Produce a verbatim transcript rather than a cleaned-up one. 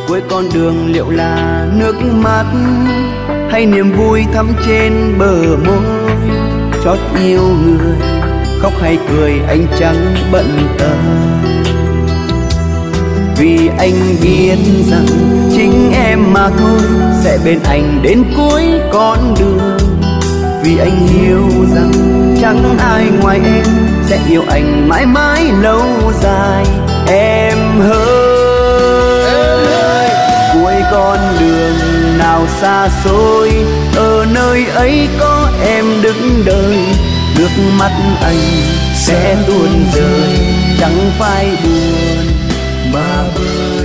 cuối con đường liệu là nước mắt hay niềm vui thắm trên bờ môi. Chót yêu người khóc hay cười anh chẳng bận tâm, vì anh biết rằng chính em mà thôi sẽ bên anh đến cuối con đường. Vì anh hiểu rằng chẳng ai ngoài em sẽ yêu anh mãi mãi lâu dài. Em ơi, cuối con đường nào xa xôi, ở nơi ấy có em đứng đợi. Nước mắt anh sẽ tuôn rơi, chẳng phải buồn mà bơi.